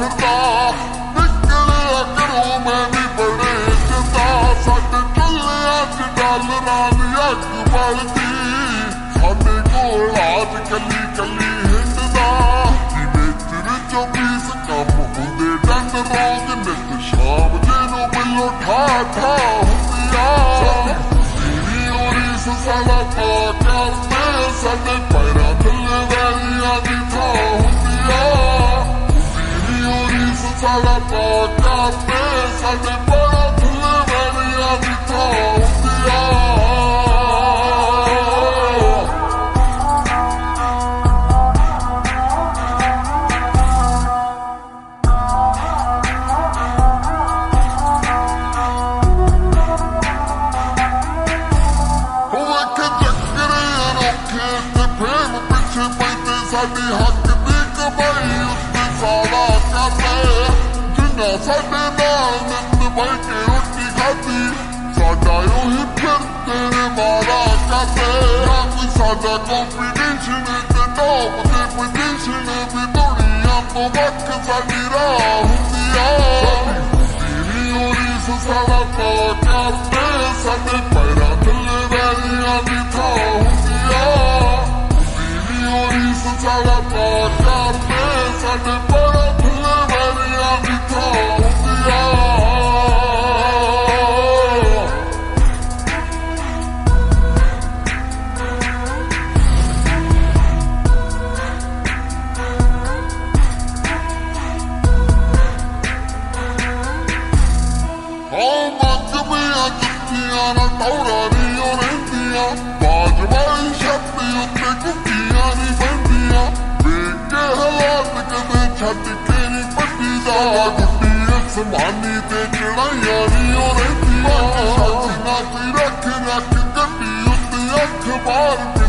फिरदा निकलिया घरों मैं भी बड़े चिरदा साडे चुल्लियां च डालरां दी अग बलदी साडे कोल आज कली कली हिंडदा जिवें तेरे 24 काम हुंदे डंड रोज नित शाम जेनू मिलो ठा ठा हुंदिया तेरी ओरीस साला पा करदे साडे पैरां थल्ले वैलियां दी थां हुंदिया तेरी ओरीस साला पा करदे साडे पैरां थल्ले वैलियां दी थां हुंदिया साडी हक दी कमाई उत्ते साला करदे जिन्ना साडे नाल नित बह के रोटी खाधी साडा उही फिर तेरे मारा करदे ना कोई साडा कॉम्पीटिशन ते टॉप ते पोजीशन भी दुनिया तो वख साडी राह हुंदिया तेरी ओरीस साला पा करदे साडे पैरां थल्ले वैलियां दी थां हुंदिया साला पा करदे साडे पैरां थल्ले वैलियां दी थां हुंदिया मंगवियां जुत्तियां ना टौरा नी रहिंदियां बाज वाली छत उत्ते कुक्कियां नी बहिंदियां वेख के हालात कदे छड्ड के नी पट्टीदा गुड्डी असमानी ते चढ़ाइयां नी रहिंदियां ना कोई रख रख गड्डी उत्ते अख बार